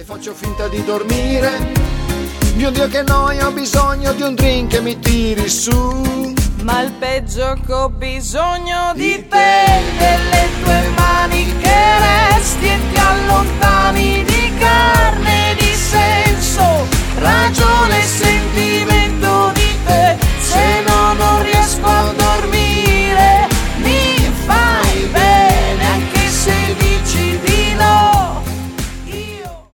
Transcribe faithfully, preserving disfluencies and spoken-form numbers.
e faccio finta di dormire. Mio Dio che noia, ho bisogno di un drink che mi tiri su. Ma il peggio che ho bisogno di te, delle tue mani che resti e ti allontani.